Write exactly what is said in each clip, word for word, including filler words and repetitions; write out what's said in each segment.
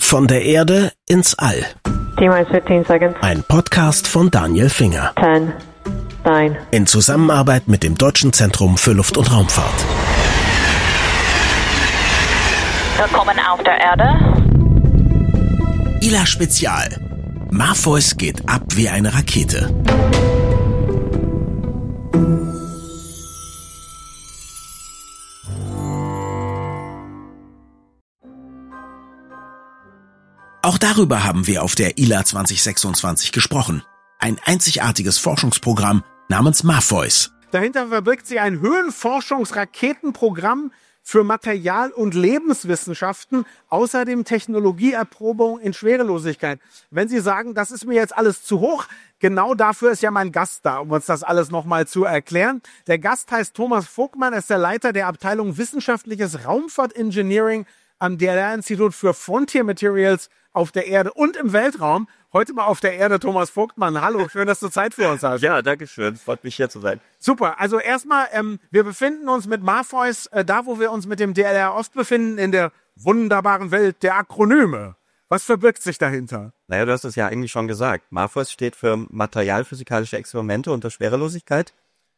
Von der Erde ins All. T-minus fifteen seconds. Ein Podcast von Daniel Finger. ten, nine. In Zusammenarbeit mit dem Deutschen Zentrum für Luft- und Raumfahrt. Willkommen auf der Erde. I L A Spezial. Morpheus geht ab wie eine Rakete. Auch darüber haben wir auf der I L A zwanzig sechsundzwanzig gesprochen. Ein einzigartiges Forschungsprogramm namens Morpheus. Dahinter verbirgt sich ein Höhenforschungsraketenprogramm für Material- und Lebenswissenschaften, außerdem Technologieerprobung in Schwerelosigkeit. Wenn Sie sagen, das ist mir jetzt alles zu hoch, genau dafür ist ja mein Gast da, um uns das alles nochmal zu erklären. Der Gast heißt Thomas Vogtmann, er ist der Leiter der Abteilung Wissenschaftliches Raumfahrtengineering am D L R-Institut für Frontier Materials auf der Erde und im Weltraum. Heute mal auf der Erde, Thomas Vogtmann. Hallo, schön, dass du Zeit für uns hast. Ja, danke schön. Freut mich, hier zu sein. Super. Also erstmal, ähm, wir befinden uns mit Morpheus, äh, da wo wir uns mit dem D L R oft befinden, in der wunderbaren Welt der Akronyme. Was verbirgt sich dahinter? Naja, du hast es ja eigentlich schon gesagt. Morpheus steht für materialphysikalische Experimente unter Schwerelosigkeit.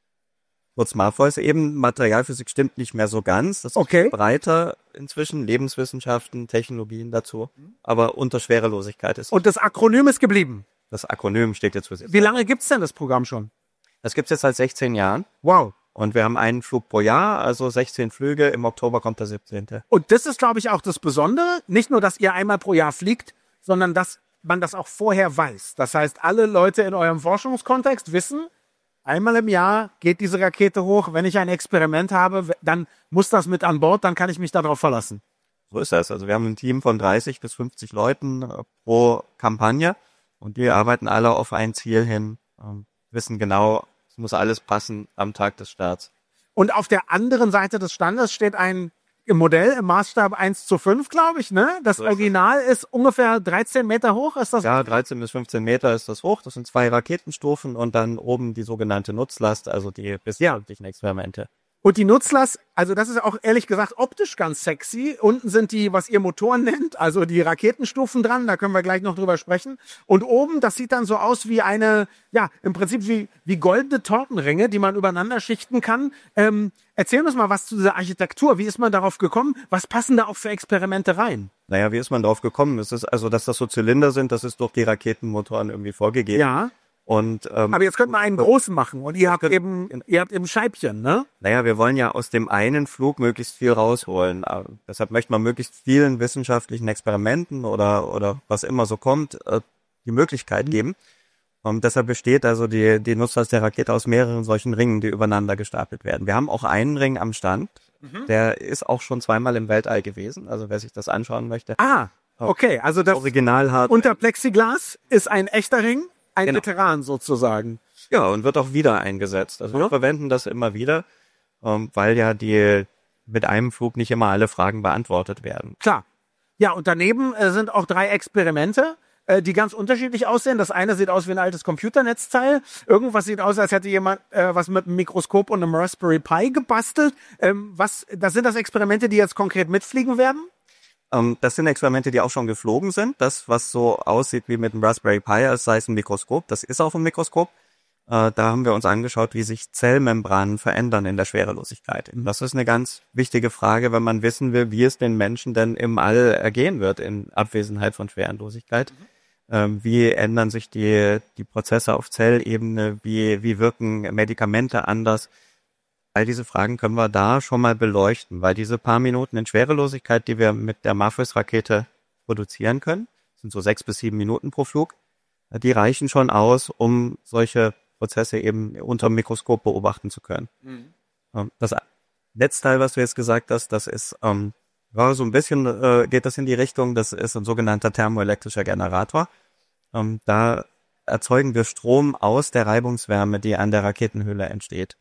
Kurz Morpheus eben. Materialphysik stimmt nicht mehr so ganz. Das Okay. ist breiter inzwischen. Lebenswissenschaften, Technologien dazu. Aber unter Schwerelosigkeit ist Und das Akronym ist geblieben. das Akronym steht jetzt für sich. Wie lange gibt's denn das Programm schon? Das gibt's jetzt seit sechzehn Jahren. Wow. Und wir haben einen Flug pro Jahr, also sechzehn Flüge. Im Oktober kommt der siebzehnte Und das ist, glaube ich, auch das Besondere. Nicht nur, dass ihr einmal pro Jahr fliegt, sondern dass man das auch vorher weiß. Das heißt, alle Leute in eurem Forschungskontext wissen, einmal im Jahr geht diese Rakete hoch. Wenn ich ein Experiment habe, dann muss das mit an Bord, dann kann ich mich darauf verlassen. So ist das. Also wir haben ein Team von dreißig bis fünfzig Leuten äh, pro Kampagne und die arbeiten alle auf ein Ziel hin, ähm, wissen genau, es muss alles passen am Tag des Starts. Und auf der anderen Seite des Standes steht ein Modell im Maßstab eins zu fünf, glaube ich, ne? Das So ist es. Original ist ungefähr dreizehn Meter hoch, ist das? Ja, dreizehn bis fünfzehn Meter ist das hoch. Das sind zwei Raketenstufen und dann oben die sogenannte Nutzlast, also die wissenschaftlichen Experimente. Und die Nutzlast, also das ist auch ehrlich gesagt optisch ganz sexy. Unten sind die, was ihr Motoren nennt, also die Raketenstufen dran, da können wir gleich noch drüber sprechen. Und oben, das sieht dann so aus wie eine, ja, im Prinzip wie, wie goldene Tortenringe, die man übereinander schichten kann. Ähm, erzähl uns mal was zu dieser Architektur. Wie ist man darauf gekommen? Was passen da auch für Experimente rein? Naja, wie ist man drauf gekommen? Es ist also, dass das so Zylinder sind, das ist durch die Raketenmotoren irgendwie vorgegeben. Ja, Und, ähm, aber jetzt könnt man einen großen machen und ihr habt könnt- eben, ihr habt eben Scheibchen, ne? Naja, wir wollen ja aus dem einen Flug möglichst viel rausholen. Äh, deshalb möchte man möglichst vielen wissenschaftlichen Experimenten oder oder was immer so kommt, äh, die Möglichkeit Mhm. geben. Und deshalb besteht also die die Nutzlast der Rakete aus mehreren solchen Ringen, die übereinander gestapelt werden. Wir haben auch einen Ring am Stand, Mhm. der ist auch schon zweimal im Weltall gewesen. Also wer sich das anschauen möchte. Ah, okay, also das Original hat. unter Plexiglas ist ein echter Ring, ein Genau. Veteran sozusagen. Ja, und wird auch wieder eingesetzt. Also Ja. wir verwenden das immer wieder, ähm, weil ja die mit einem Flug nicht immer alle Fragen beantwortet werden. Klar. Ja, und daneben äh, sind auch drei Experimente, äh, die ganz unterschiedlich aussehen. Das eine sieht aus wie ein altes Computernetzteil. Irgendwas sieht aus, als hätte jemand äh, was mit einem Mikroskop und einem Raspberry Pi gebastelt. Ähm, was, das sind das Experimente, die jetzt konkret mitfliegen werden? Ähm, das sind Experimente, die auch schon geflogen sind. Das, was so aussieht wie mit einem Raspberry Pi, als sei es ein Mikroskop, das ist auch ein Mikroskop. Äh, da haben wir uns angeschaut, wie sich Zellmembranen verändern in der Schwerelosigkeit. Das ist eine ganz wichtige Frage, wenn man wissen will, wie es den Menschen denn im All ergehen wird in Abwesenheit von Schwerelosigkeit. Ähm, wie ändern sich die, die Prozesse auf Zellebene? Wie, wie wirken Medikamente anders? All diese Fragen können wir da schon mal beleuchten, weil diese paar Minuten in Schwerelosigkeit, die wir mit der Morpheus-Rakete produzieren können, sind so sechs bis sieben Minuten pro Flug, die reichen schon aus, um solche Prozesse eben unter dem Mikroskop beobachten zu können. Mhm. Das Netzteil, was du jetzt gesagt hast, das ist ähm, ja, so ein bisschen äh, geht das in die Richtung, das ist ein sogenannter thermoelektrischer Generator. Ähm, da erzeugen wir Strom aus der Reibungswärme, die an der Raketenhülle entsteht,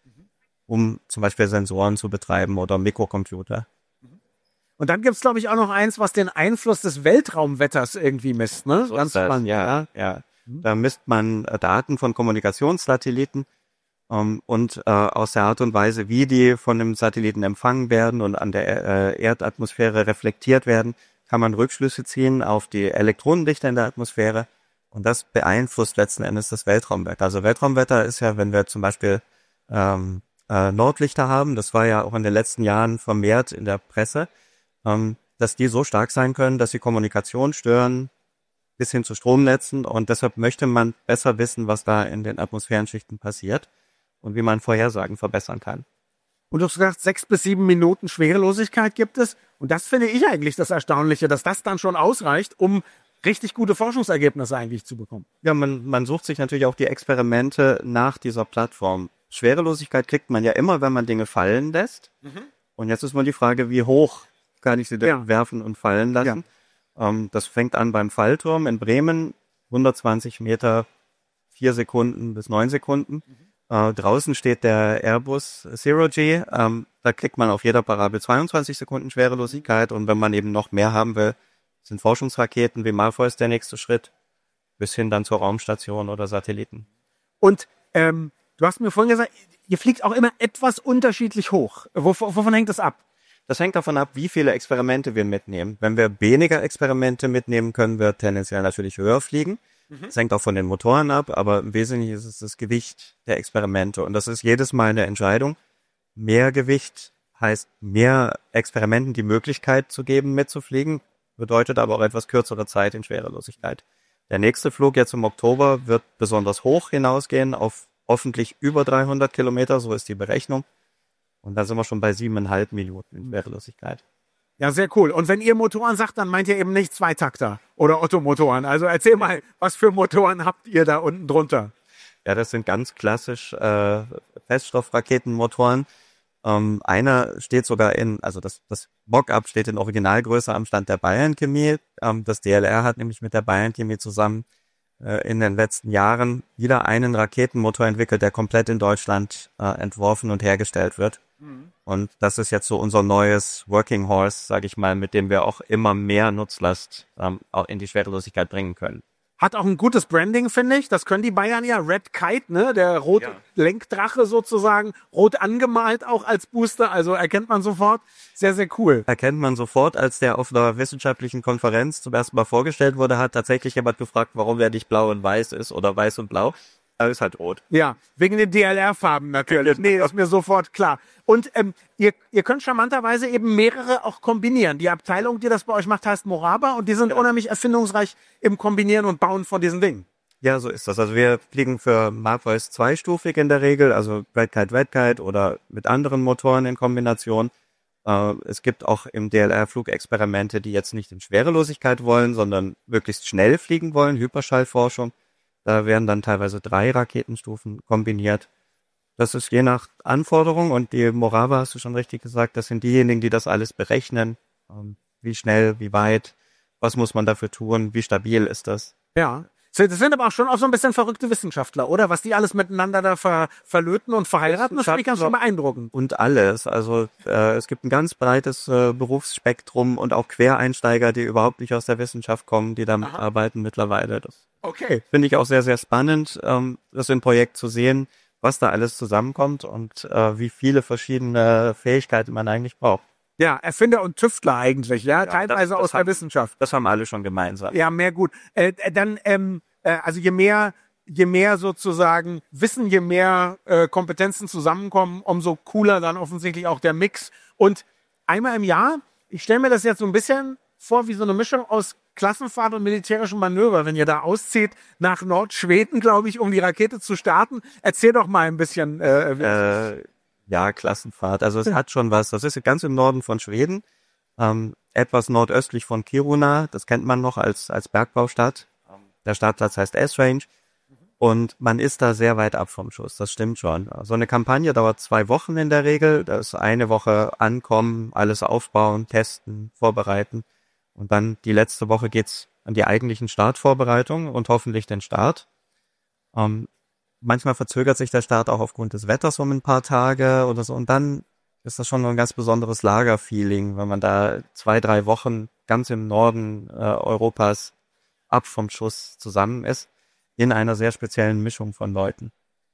um zum Beispiel Sensoren zu betreiben oder Mikrocomputer. Und dann gibt's, glaube ich, auch noch eins, was den Einfluss des Weltraumwetters irgendwie misst, ne? So Ganz ist das, spannend. ja, ja. Da misst man äh, Daten von Kommunikationssatelliten ähm, und äh, aus der Art und Weise, wie die von dem Satelliten empfangen werden und an der äh, Erdatmosphäre reflektiert werden, kann man Rückschlüsse ziehen auf die Elektronendichte in der Atmosphäre und das beeinflusst letzten Endes das Weltraumwetter. Also Weltraumwetter ist ja, wenn wir zum Beispiel ähm, äh, Nordlichter haben, das war ja auch in den letzten Jahren vermehrt in der Presse, ähm, dass die so stark sein können, dass sie Kommunikation stören, bis hin zu Stromnetzen und deshalb möchte man besser wissen, was da in den Atmosphärenschichten passiert und wie man Vorhersagen verbessern kann. Und du hast gesagt, sechs bis sieben Minuten Schwerelosigkeit gibt es. Und das finde ich eigentlich das Erstaunliche, dass das dann schon ausreicht, um richtig gute Forschungsergebnisse eigentlich zu bekommen. Ja, man, man sucht sich natürlich auch die Experimente nach dieser Plattform. Schwerelosigkeit kriegt man ja immer, wenn man Dinge fallen lässt. Mhm. Und jetzt ist mal die Frage, wie hoch kann ich sie denn Ja. werfen und fallen lassen? Ja. Ähm, das fängt an beim Fallturm in Bremen, hundertzwanzig Meter, vier Sekunden bis neun Sekunden. Mhm. Äh, draußen steht der Airbus Zero G. Ähm, da kriegt man auf jeder Parabel zweiundzwanzig Sekunden Schwerelosigkeit. Und wenn man eben noch mehr haben will, sind Forschungsraketen wie Malfoy der nächste Schritt, bis hin dann zur Raumstation oder Satelliten. Und ähm, du hast mir vorhin gesagt, ihr fliegt auch immer etwas unterschiedlich hoch. Wo, wovon hängt das ab? Das hängt davon ab, wie viele Experimente wir mitnehmen. Wenn wir weniger Experimente mitnehmen, können wir tendenziell natürlich höher fliegen. Das hängt auch von den Motoren ab, aber im Wesentlichen ist es das Gewicht der Experimente. Und das ist jedes Mal eine Entscheidung. Mehr Gewicht heißt mehr Experimenten die Möglichkeit zu geben, mitzufliegen, bedeutet aber auch etwas kürzere Zeit in Schwerelosigkeit. Der nächste Flug jetzt im Oktober wird besonders hoch hinausgehen, auf hoffentlich über dreihundert Kilometer, so ist die Berechnung. Und da sind wir schon bei siebeneinhalb Minuten in Schwerelosigkeit. Ja, sehr cool. Und wenn ihr Motoren sagt, dann meint ihr eben nicht Zweitakter oder Ottomotoren. Also erzähl mal, was für Motoren habt ihr da unten drunter? Ja, das sind ganz klassisch äh, Feststoffraketenmotoren. Ähm, einer steht sogar in, also das, das Mock-up steht in Originalgröße am Stand der Bayern Chemie. Ähm, das D L R hat nämlich mit der Bayern Chemie zusammen äh, in den letzten Jahren wieder einen Raketenmotor entwickelt, der komplett in Deutschland äh, entworfen und hergestellt wird. Mhm. Und das ist jetzt so unser neues Working Horse, sage ich mal, mit dem wir auch immer mehr Nutzlast ähm, auch in die Schwerelosigkeit bringen können. Hat auch ein gutes Branding, finde ich. Das können die Bayern ja. Red Kite, ne, der rote Ja. Lenkdrache sozusagen, rot angemalt auch als Booster. Also erkennt man sofort. Sehr, sehr cool. Erkennt man sofort, als der auf einer wissenschaftlichen Konferenz zum ersten Mal vorgestellt wurde, hat tatsächlich jemand gefragt, warum der nicht blau und weiß ist oder weiß und blau. Aber ist halt rot. Ja, wegen den D L R-Farben natürlich. Nee, ist mir sofort klar. Und ähm, ihr, ihr könnt charmanterweise eben mehrere auch kombinieren. Die Abteilung, die das bei euch macht, heißt Moraba und die sind unheimlich erfindungsreich im Kombinieren und Bauen von diesen Dingen. Ja, so ist das. Also wir fliegen für Malfoys zweistufig in der Regel, also Red Kite, Red Kite oder mit anderen Motoren in Kombination. Äh, es gibt auch im D L R Flugexperimente, die jetzt nicht in Schwerelosigkeit wollen, sondern möglichst schnell fliegen wollen, Hyperschallforschung. Da werden dann teilweise drei Raketenstufen kombiniert. Das ist je nach Anforderung und die Morava, hast du schon richtig gesagt, das sind diejenigen, die das alles berechnen. Ähm, wie schnell, wie weit, was muss man dafür tun, wie stabil ist das? Ja. Das sind aber auch schon auch so ein bisschen verrückte Wissenschaftler, oder? Was die alles miteinander da ver, verlöten und verheiraten, das finde ich ganz schön beeindruckend. Und alles. Also äh, es gibt ein ganz breites äh, Berufsspektrum und auch Quereinsteiger, die überhaupt nicht aus der Wissenschaft kommen, die damit Aha. arbeiten mittlerweile. Das Okay. finde ich auch sehr, sehr spannend, ähm, das im Projekt zu sehen, was da alles zusammenkommt und äh, wie viele verschiedene Fähigkeiten man eigentlich braucht. Ja, Erfinder und Tüftler eigentlich, ja, teilweise das- das aus der haben- Wissenschaft. Das haben alle schon gemeinsam. Ja, mehr gut. Äh, dann, ähm, äh, also je mehr, je mehr sozusagen Wissen, je mehr äh, Kompetenzen zusammenkommen, umso cooler dann offensichtlich auch der Mix. Und einmal im Jahr, ich stelle mir das jetzt so ein bisschen vor wie so eine Mischung aus Klassenfahrt und militärischem Manöver, wenn ihr da auszieht nach Nordschweden, glaube ich, um die Rakete zu starten. Erzähl doch mal ein bisschen. Äh, Äh, ja, Klassenfahrt. Also es hat schon was. Das ist ganz im Norden von Schweden, ähm, etwas nordöstlich von Kiruna. Das kennt man noch als als Bergbaustadt. Der Startplatz heißt S-Range. Und man ist da sehr weit ab vom Schuss. Das stimmt schon. So eine Kampagne dauert zwei Wochen in der Regel. Da ist eine Woche ankommen, alles aufbauen, testen, vorbereiten. Und dann die letzte Woche geht's an die eigentlichen Startvorbereitungen und hoffentlich den Start. Ähm, manchmal verzögert sich der Start auch aufgrund des Wetters um ein paar Tage oder so. Und dann ist das schon ein ganz besonderes Lagerfeeling, wenn man da zwei, drei Wochen ganz im Norden äh, Europas ab vom Schuss zusammen ist, in einer sehr speziellen Mischung von Leuten.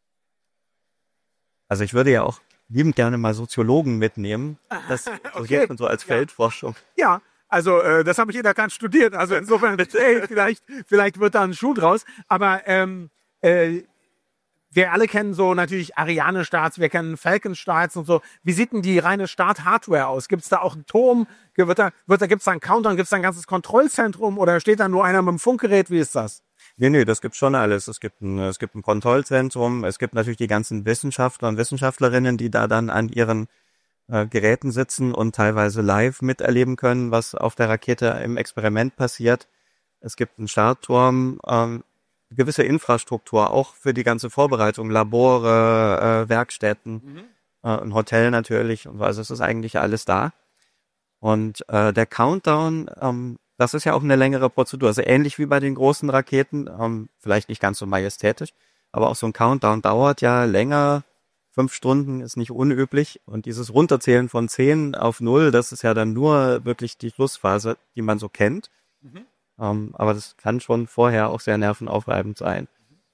Also ich würde ja auch liebend gerne mal Soziologen mitnehmen. Das Okay, so als ja. Feldforschung. Ja, Also äh, das habe ich in der Tat studiert. Also insofern, hey, vielleicht, vielleicht wird da ein Schuh draus. Aber ähm, äh, wir alle kennen so natürlich Ariane-Starts, wir kennen Falcon-Starts und so. Wie sieht denn die reine Start-Hardware aus? Gibt es da auch einen Turm? Wird da, wird da, gibt es da einen Countdown? Gibt es da ein ganzes Kontrollzentrum? Oder steht da nur einer mit dem Funkgerät? Wie ist das? Nee, nee, das gibt's schon alles. Es gibt ein, es gibt ein Kontrollzentrum. Es gibt natürlich die ganzen Wissenschaftler und Wissenschaftlerinnen, die da dann an ihren äh, Geräten sitzen und teilweise live miterleben können, was auf der Rakete im Experiment passiert. Es gibt einen Startturm, ähm, gewisse Infrastruktur, auch für die ganze Vorbereitung, Labore, äh, Werkstätten, mhm. äh, ein Hotel natürlich. Und also es ist eigentlich alles da. Und äh, der Countdown, ähm, das ist ja auch eine längere Prozedur. Also ähnlich wie bei den großen Raketen, ähm, vielleicht nicht ganz so majestätisch, aber auch so ein Countdown dauert ja länger. Fünf Stunden ist nicht unüblich. Und dieses Runterzählen von zehn auf null, das ist ja dann nur wirklich die Schlussphase, die man so kennt. Mhm. Um, aber das kann schon vorher auch sehr nervenaufreibend sein.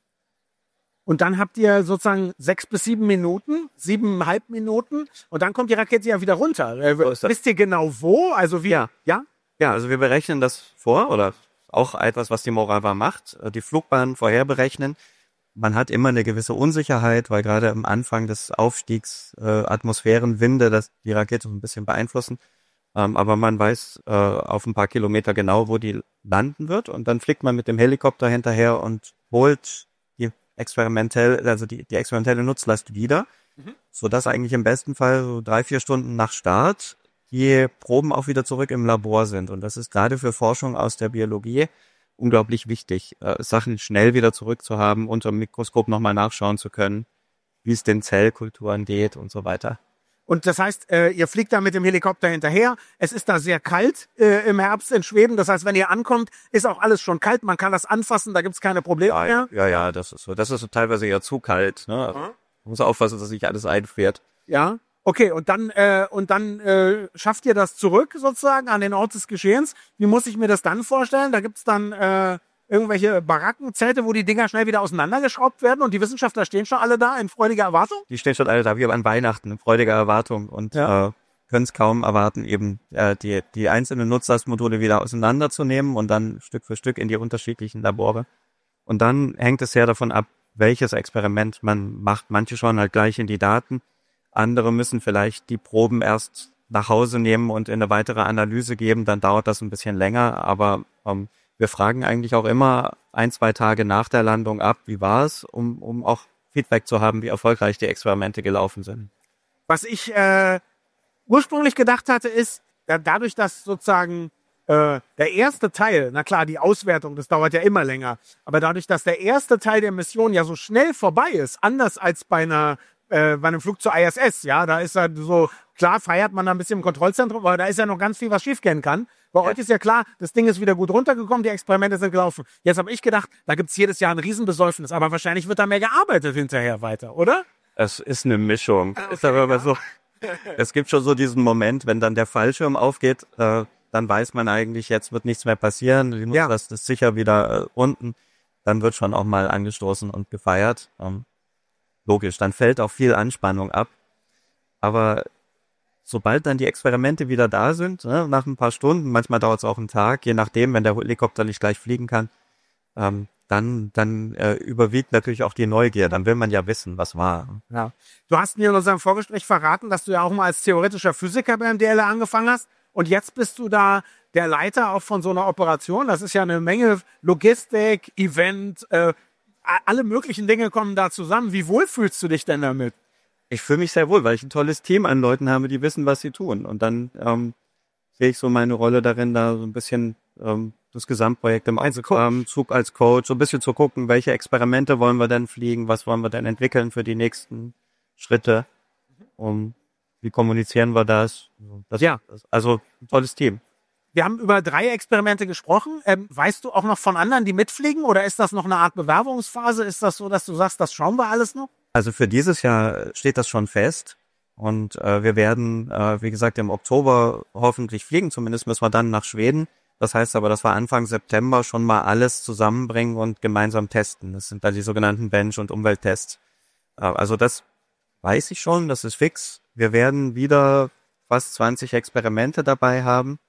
Und dann habt ihr sozusagen sechs bis sieben Minuten, siebeneinhalb Minuten und dann kommt die Rakete ja wieder runter. Äh, so wisst ihr genau wo? Also wie? Ja. ja? Ja, also wir berechnen das vor oder auch etwas, was die Morava macht, die Flugbahn vorher berechnen. Man hat immer eine gewisse Unsicherheit, weil gerade am Anfang des Aufstiegs äh, Atmosphärenwinde das die Rakete so ein bisschen beeinflussen. Ähm, aber man weiß äh, auf ein paar Kilometer genau, wo die landen wird und dann fliegt man mit dem Helikopter hinterher und holt die experimentell, also die, die experimentelle Nutzlast wieder, mhm. sodass eigentlich im besten Fall so drei, vier Stunden nach Start die Proben auch wieder zurück im Labor sind. Und das ist gerade für Forschung aus der Biologie unglaublich wichtig, äh, Sachen schnell wieder zurückzuhaben, unter dem Mikroskop nochmal nachschauen zu können, wie es den Zellkulturen geht und so weiter. Und das heißt, äh, ihr fliegt da mit dem Helikopter hinterher. Es ist da sehr kalt äh, im Herbst in Schweden. Das heißt, wenn ihr ankommt, ist auch alles schon kalt. Man kann das anfassen, da gibt's keine Probleme ja, mehr. Ja, ja, das ist so. Das ist so teilweise eher zu kalt. Ne? Also, man muss aufpassen, dass nicht alles einfriert. Ja, okay. Und dann äh, und dann äh, schafft ihr das zurück sozusagen an den Ort des Geschehens. Wie muss ich mir das dann vorstellen? Da gibt's dann äh, irgendwelche Barackenzelte, wo die Dinger schnell wieder auseinandergeschraubt werden und die Wissenschaftler stehen schon alle da in freudiger Erwartung? Die stehen schon alle da, wie an Weihnachten, in freudiger Erwartung und ja. äh, können es kaum erwarten, eben äh, die, die einzelnen Nutzlastmodule wieder auseinanderzunehmen und dann Stück für Stück in die unterschiedlichen Labore. Und dann hängt es sehr davon ab, welches Experiment man macht. Manche schauen halt gleich in die Daten, andere müssen vielleicht die Proben erst nach Hause nehmen und in eine weitere Analyse geben, dann dauert das ein bisschen länger, aber ähm, wir fragen eigentlich auch immer ein, zwei Tage nach der Landung ab, wie war es, um, um auch Feedback zu haben, wie erfolgreich die Experimente gelaufen sind. Was ich äh, ursprünglich gedacht hatte, ist, da, dadurch, dass sozusagen äh, der erste Teil, na klar, die Auswertung, das dauert ja immer länger, aber dadurch, dass der erste Teil der Mission ja so schnell vorbei ist, anders als bei einer äh, bei einem Flug zur I S S, ja, da ist ja so, klar feiert man da ein bisschen im Kontrollzentrum, aber da ist ja noch ganz viel, was schiefgehen kann. Bei ja. euch ist ja klar, das Ding ist wieder gut runtergekommen, die Experimente sind gelaufen. Jetzt habe ich gedacht, da gibt's jedes Jahr ein Riesenbesäufnis, aber wahrscheinlich wird da mehr gearbeitet hinterher weiter, oder? Es ist eine Mischung. Ah, okay, ist aber ja. so. Es gibt schon so diesen Moment, wenn dann der Fallschirm aufgeht, äh, dann weiß man eigentlich, jetzt wird nichts mehr passieren, die Nutzlast ja. ist sicher wieder äh, unten. Dann wird schon auch mal angestoßen und gefeiert. Ähm, logisch, dann fällt auch viel Anspannung ab. Aber sobald dann die Experimente wieder da sind, ne, nach ein paar Stunden, manchmal dauert es auch einen Tag, je nachdem, wenn der Helikopter nicht gleich fliegen kann, ähm, dann dann äh, überwiegt natürlich auch die Neugier. Dann will man ja wissen, was war. Ja. Du hast mir in unserem Vorgespräch verraten, dass du ja auch mal als theoretischer Physiker beim D L R angefangen hast. Und jetzt bist du da der Leiter auch von so einer Operation. Das ist ja eine Menge Logistik, Event, äh, alle möglichen Dinge kommen da zusammen. Wie wohl fühlst du dich denn damit? Ich fühle mich sehr wohl, weil ich ein tolles Team an Leuten habe, die wissen, was sie tun. Und dann ähm, sehe ich so meine Rolle darin, da so ein bisschen ähm, das Gesamtprojekt im ähm, Zug als Coach, so ein bisschen zu gucken, welche Experimente wollen wir denn fliegen, was wollen wir denn entwickeln für die nächsten Schritte, um, wie kommunizieren wir das? das ja. Das, also ein tolles Team. Wir haben über drei Experimente gesprochen. Ähm, weißt du auch noch von anderen, die mitfliegen? Oder ist das noch eine Art Bewerbungsphase? Ist das so, dass du sagst, das schauen wir alles noch? Also für dieses Jahr steht das schon fest. Und äh, wir werden, äh, wie gesagt, im Oktober hoffentlich fliegen. Zumindest müssen wir dann nach Schweden. Das heißt aber, dass wir Anfang September schon mal alles zusammenbringen und gemeinsam testen. Das sind dann die sogenannten Bench- und Umwelttests. Äh, also das weiß ich schon, das ist fix. Wir werden wieder fast zwanzig Experimente dabei haben.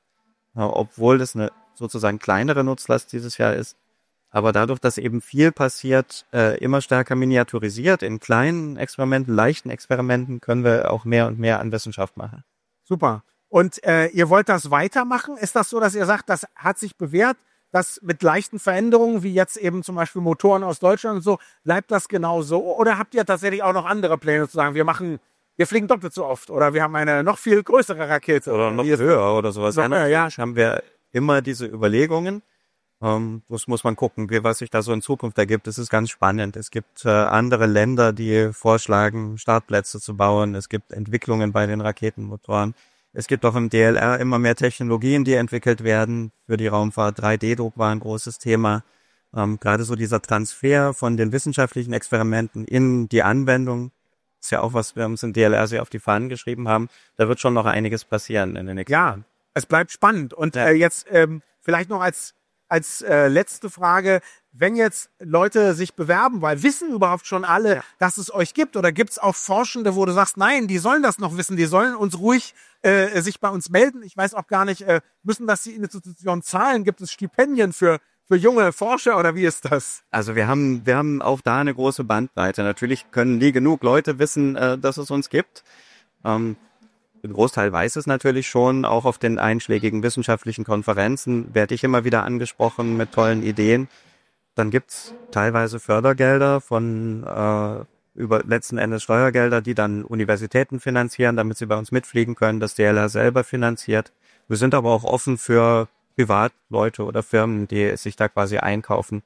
obwohl das eine sozusagen kleinere Nutzlast dieses Jahr ist. Aber dadurch, dass eben viel passiert, äh, immer stärker miniaturisiert, in kleinen Experimenten, leichten Experimenten, können wir auch mehr und mehr an Wissenschaft machen. Super. Und äh, ihr wollt das weitermachen? Ist das so, dass ihr sagt, das hat sich bewährt, dass mit leichten Veränderungen, wie jetzt eben zum Beispiel Motoren aus Deutschland und so, bleibt das genau so? Oder habt ihr tatsächlich auch noch andere Pläne zu sagen, wir machen, wir fliegen doppelt so oft oder wir haben eine noch viel größere Rakete? Oder noch höher oder sowas. Noch höher, ja. Haben wir immer diese Überlegungen. Ähm, das muss man gucken, wie, was sich da so in Zukunft ergibt. Das ist ganz spannend. Es gibt äh, andere Länder, die vorschlagen, Startplätze zu bauen. Es gibt Entwicklungen bei den Raketenmotoren. Es gibt auch im D L R immer mehr Technologien, die entwickelt werden für die Raumfahrt. drei D Druck war ein großes Thema. Ähm, gerade so dieser Transfer von den wissenschaftlichen Experimenten in die Anwendung ist ja auch was, wir uns im D L R sehr auf die Fahnen geschrieben haben. Da wird schon noch einiges passieren in den nächsten Ja, Jahren. es bleibt spannend. Und Ja. äh, jetzt ähm, vielleicht noch als als äh, letzte Frage, wenn jetzt Leute sich bewerben, weil wissen überhaupt schon alle, ja. dass es euch gibt, oder gibt es auch Forschende, wo du sagst, nein, die sollen das noch wissen, die sollen uns ruhig äh, sich bei uns melden. Ich weiß auch gar nicht, äh, müssen das die Institutionen zahlen? Gibt es Stipendien für für junge Forscher oder wie ist das? Also wir haben wir haben auch da eine große Bandbreite. Natürlich können nie genug Leute wissen, äh, dass es uns gibt. Ähm, Ein Großteil weiß es natürlich schon, auch auf den einschlägigen wissenschaftlichen Konferenzen werde ich immer wieder angesprochen mit tollen Ideen. Dann gibt's teilweise Fördergelder von äh, über letzten Endes Steuergelder, die dann Universitäten finanzieren, damit sie bei uns mitfliegen können, das D L R selber finanziert. Wir sind aber auch offen für Privatleute oder Firmen, die sich da quasi einkaufen.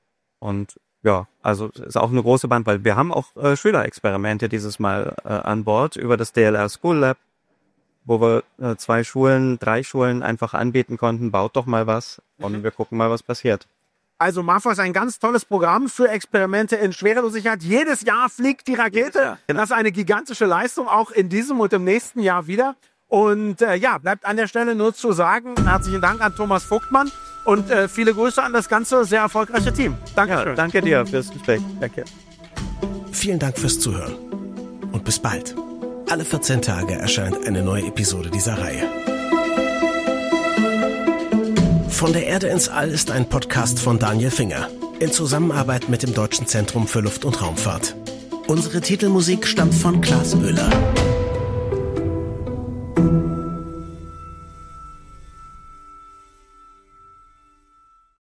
Und ja, also es ist auch eine große Bandbreite. Wir haben auch äh, Schülerexperimente dieses Mal äh, an Bord über das D L R School Lab, wo wir äh, zwei Schulen, drei Schulen einfach anbieten konnten, baut doch mal was und wir gucken mal, was passiert. Also MAFA ist ein ganz tolles Programm für Experimente in Schwerelosigkeit. Jedes Jahr fliegt die Rakete. Ja, genau. Das ist eine gigantische Leistung, auch in diesem und im nächsten Jahr wieder. Und äh, ja, bleibt an der Stelle nur zu sagen, herzlichen Dank an Thomas Vogtmann und äh, viele Grüße an das ganze sehr erfolgreiche Team. Danke. Ja, danke dir fürs Gespräch. Danke. Vielen Dank fürs Zuhören und bis bald. Alle vierzehn Tage erscheint eine neue Episode dieser Reihe. Von der Erde ins All ist ein Podcast von Daniel Finger in Zusammenarbeit mit dem Deutschen Zentrum für Luft- und Raumfahrt. Unsere Titelmusik stammt von Klaas Oehler.